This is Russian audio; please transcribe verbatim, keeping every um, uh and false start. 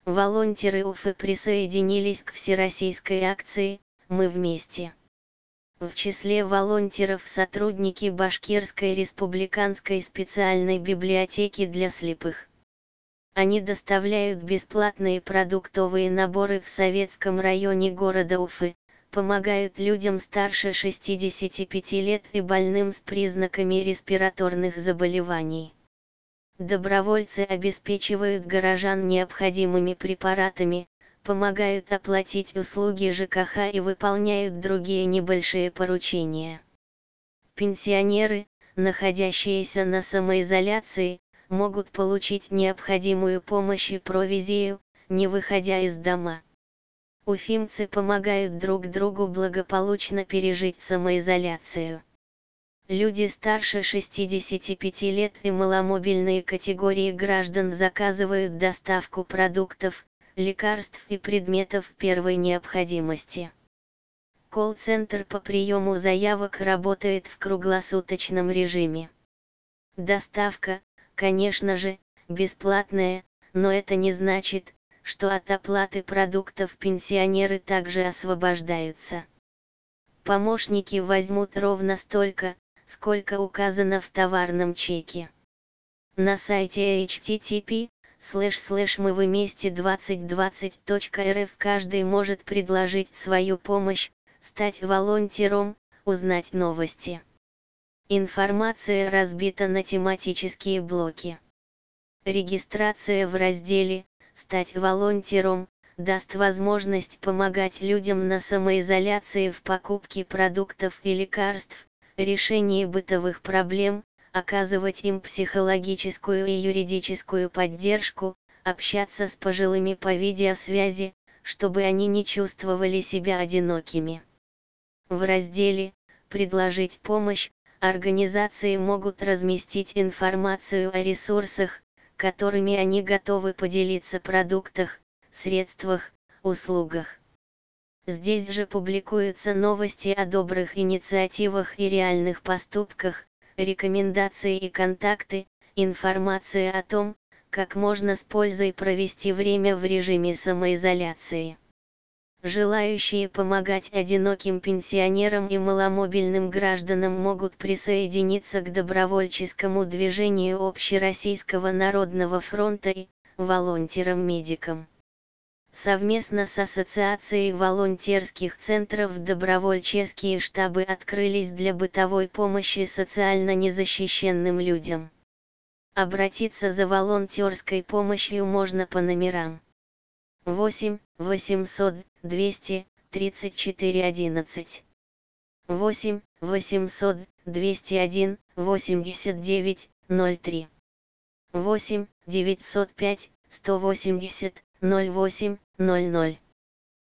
волонтеры Уфы присоединились к всероссийской акции «Мы вместе». В числе волонтеров сотрудники Башкирской республиканской специальной библиотеки для слепых. Они доставляют бесплатные продуктовые наборы в Советском районе города Уфы, помогают людям старше шестидесяти пяти лет и больным с признаками респираторных заболеваний. Добровольцы обеспечивают горожан необходимыми препаратами, помогают оплатить услуги ЖКХ и выполняют другие небольшие поручения. Пенсионеры, находящиеся на самоизоляции, могут получить необходимую помощь и провизию, не выходя из дома. Уфимцы помогают друг другу благополучно пережить самоизоляцию. Люди старше шестидесяти пяти лет и маломобильные категории граждан заказывают доставку продуктов, лекарств и предметов первой необходимости. Колл-центр по приему заявок работает в круглосуточном режиме. Доставка, конечно же, бесплатная, но это не значит, что от оплаты продуктов пенсионеры также освобождаются. Помощники возьмут ровно столько, сколько указано в товарном чеке. На сайте эйч ти ти пи слэш слэш мы вместе двадцать двадцать точка эр эф каждый может предложить свою помощь, стать волонтером, узнать новости. Информация разбита на тематические блоки. Регистрация в разделе «Стать волонтером» даст возможность помогать людям на самоизоляции в покупке продуктов и лекарств, решении бытовых проблем, оказывать им психологическую и юридическую поддержку, общаться с пожилыми по видеосвязи, чтобы они не чувствовали себя одинокими. В разделе «Предложить помощь» организации могут разместить информацию о ресурсах, которыми они готовы поделиться, продуктах, средствах, услугах. Здесь же публикуются новости о добрых инициативах и реальных поступках, рекомендации и контакты, информация о том, как можно с пользой провести время в режиме самоизоляции. Желающие помогать одиноким пенсионерам и маломобильным гражданам могут присоединиться к добровольческому движению Общероссийского народного фронта и волонтерам-медикам. Совместно с Ассоциацией волонтерских центров добровольческие штабы открылись для бытовой помощи социально незащищенным людям. Обратиться за волонтерской помощью можно по номерам восемь восемьсот двести тридцать четыре одиннадцать, восемь восемьсот двести один восемьдесят девять ноль три, восемь девятьсот пять сто восемьдесят ноль восемь ноль ноль.